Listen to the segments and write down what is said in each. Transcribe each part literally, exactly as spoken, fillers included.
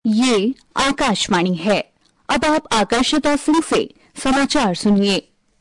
ये आकाशवाणी है। अब आप आकर्षिता सिंह से समाचार सुनिए।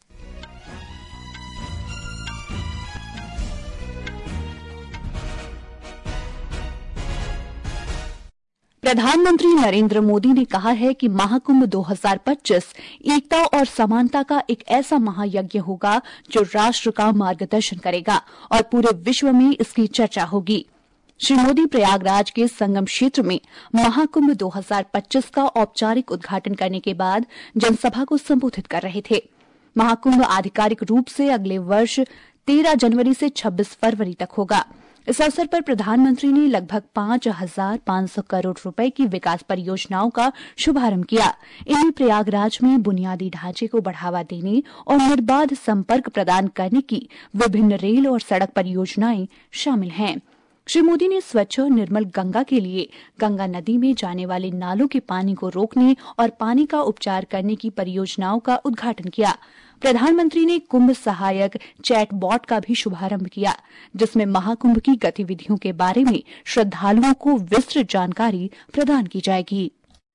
प्रधानमंत्री नरेंद्र मोदी ने कहा है कि महाकुंभ दो हज़ार पच्चीस एकता और समानता का एक ऐसा महायज्ञ होगा जो राष्ट्र का मार्गदर्शन करेगा और पूरे विश्व में इसकी चर्चा होगी। श्री मोदी प्रयागराज के संगम क्षेत्र में महाकुंभ दो हज़ार पच्चीस का औपचारिक उद्घाटन करने के बाद जनसभा को संबोधित कर रहे थे। महाकुंभ आधिकारिक रूप से अगले वर्ष तेरह जनवरी से छब्बीस फरवरी तक होगा। इस अवसर पर प्रधानमंत्री ने लगभग पांच हजार पांच सौ करोड़ रुपए की विकास परियोजनाओं का शुभारंभ किया। इनमें प्रयागराज में बुनियादी ढांचे को बढ़ावा देने और निर्बाध संपर्क प्रदान करने की विभिन्न रेल और सड़क परियोजनाएं शामिल हैं। श्री मोदी ने स्वच्छ और निर्मल गंगा के लिए गंगा नदी में जाने वाले नालों के पानी को रोकने और पानी का उपचार करने की परियोजनाओं का उद्घाटन किया। प्रधानमंत्री ने कुंभ सहायक चैट बॉट का भी शुभारंभ किया, जिसमें महाकुंभ की गतिविधियों के बारे में श्रद्धालुओं को विस्तृत जानकारी प्रदान की जाएगी।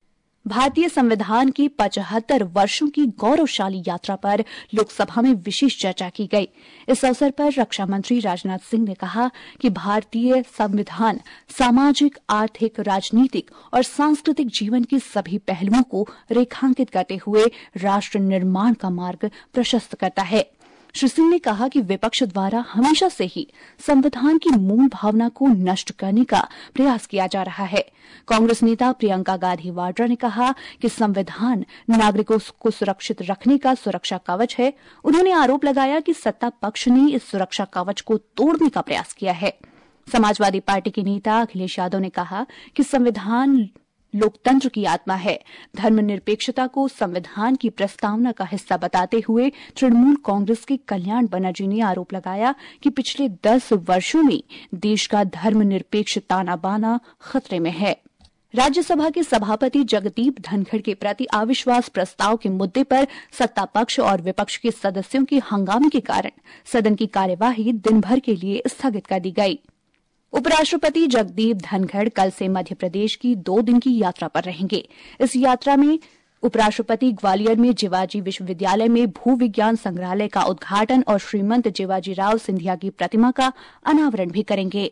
भारतीय संविधान की पचहत्तर वर्षों की गौरवशाली यात्रा पर लोकसभा में विशेष चर्चा की गई। इस अवसर पर रक्षा मंत्री राजनाथ सिंह ने कहा कि भारतीय संविधान सामाजिक, आर्थिक, राजनीतिक और सांस्कृतिक जीवन के सभी पहलुओं को रेखांकित करते हुए राष्ट्र निर्माण का मार्ग प्रशस्त करता है। श्री सिंह ने कहा कि विपक्ष द्वारा हमेशा से ही संविधान की मूल भावना को नष्ट करने का प्रयास किया जा रहा है। कांग्रेस नेता प्रियंका गांधी वाड्रा ने कहा कि संविधान नागरिकों को सुरक्षित रखने का सुरक्षा कवच है। उन्होंने आरोप लगाया कि सत्ता पक्ष ने इस सुरक्षा कवच को तोड़ने का प्रयास किया है। समाजवादी पार्टी के नेता अखिलेश यादव ने कहा कि संविधान लोकतंत्र की आत्मा है। धर्मनिरपेक्षता को संविधान की प्रस्तावना का हिस्सा बताते हुए तृणमूल कांग्रेस के कल्याण बनर्जी ने आरोप लगाया कि पिछले दस वर्षों में देश का धर्मनिरपेक्ष ताना बाना खतरे में है। राज्यसभा के सभापति जगदीप धनखड़ के प्रति अविश्वास प्रस्ताव के मुद्दे पर सत्ता पक्ष और विपक्ष के सदस्यों के हंगामे के कारण सदन की कार्यवाही दिन भर के लिए स्थगित कर दी गई। उपराष्ट्रपति जगदीप धनखड़ कल से मध्य प्रदेश की दो दिन की यात्रा पर रहेंगे। इस यात्रा में उपराष्ट्रपति ग्वालियर में जिवाजी विश्वविद्यालय में भू विज्ञान संग्रहालय का उद्घाटन और श्रीमंत जिवाजीराव सिंधिया की प्रतिमा का अनावरण भी करेंगे।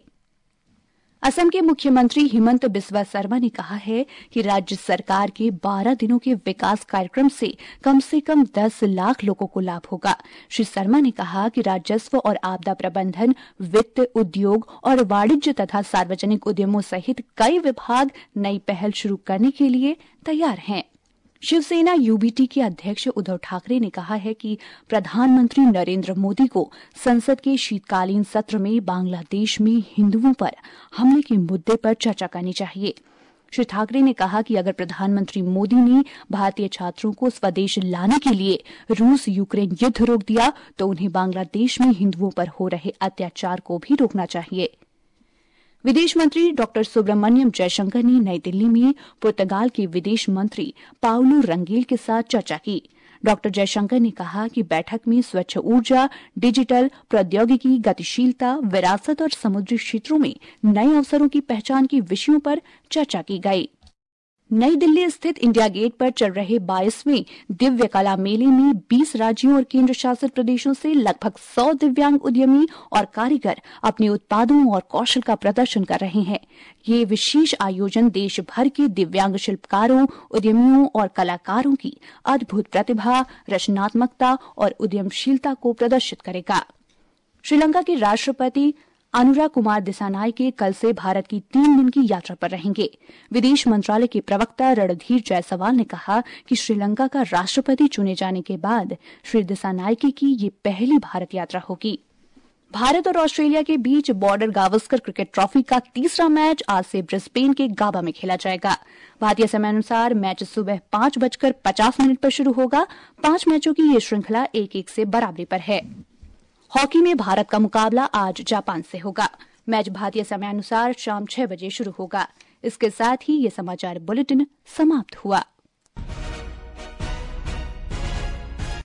असम के मुख्यमंत्री हिमंत बिस्वा शर्मा ने कहा है कि राज्य सरकार के बारह दिनों के विकास कार्यक्रम से कम से कम दस लाख लोगों को लाभ होगा। श्री शर्मा ने कहा कि राजस्व और आपदा प्रबंधन, वित्त, उद्योग और वाणिज्य तथा सार्वजनिक उद्यमों सहित कई विभाग नई पहल शुरू करने के लिए तैयार हैं। शिवसेना यूबीटी के अध्यक्ष उद्धव ठाकरे ने कहा है कि प्रधानमंत्री नरेंद्र मोदी को संसद के शीतकालीन सत्र में बांग्लादेश में हिंदुओं पर हमले के मुद्दे पर चर्चा करनी चाहिए। श्री ठाकरे ने कहा कि अगर प्रधानमंत्री मोदी ने भारतीय छात्रों को स्वदेश लाने के लिए रूस यूक्रेन युद्ध रोक दिया तो उन्हें बांग्लादेश में हिंदुओं पर हो रहे अत्याचार को भी रोकना चाहिए। विदेश मंत्री डॉक्टर सुब्रमण्यम जयशंकर ने नई दिल्ली में पुर्तगाल के विदेश मंत्री पाउलो रंगेल के साथ चर्चा की। डॉक्टर जयशंकर ने कहा कि बैठक में स्वच्छ ऊर्जा, डिजिटल प्रौद्योगिकी, गतिशीलता, विरासत और समुद्री क्षेत्रों में नए अवसरों की पहचान के विषयों पर चर्चा की गई। नई दिल्ली स्थित इंडिया गेट पर चल रहे बाईसवें दिव्य कला मेले में बीस राज्यों और केंद्र शासित प्रदेशों से लगभग सौ दिव्यांग उद्यमी और कारीगर अपने उत्पादों और कौशल का प्रदर्शन कर रहे हैं। ये विशेष आयोजन देश भर के दिव्यांग शिल्पकारों, उद्यमियों और कलाकारों की अद्भुत प्रतिभा, रचनात्मकता और उद्यमशीलता को प्रदर्शित करेगा। श्रीलंका के राष्ट्रपति अनुराग कुमार दिसानायके कल से भारत की तीन दिन की यात्रा पर रहेंगे। विदेश मंत्रालय के प्रवक्ता रणधीर जायसवाल ने कहा कि श्रीलंका का राष्ट्रपति चुने जाने के बाद श्री दिसानायके की ये पहली भारत यात्रा होगी। भारत और ऑस्ट्रेलिया के बीच बॉर्डर गावस्कर क्रिकेट ट्रॉफी का तीसरा मैच आज से ब्रिस्बेन के गाबा में खेला जाएगा। भारतीय समयानुसार मैच सुबह पांच बजकर पचास मिनट पर शुरू होगा। पांच मैचों की ये श्रृंखला एक एक से बराबरी पर है। हॉकी में भारत का मुकाबला आज जापान से होगा। मैच भारतीय समयानुसार शाम छह बजे शुरू होगा। इसके साथ ही ये समाचार बुलेटिन समाप्त हुआ।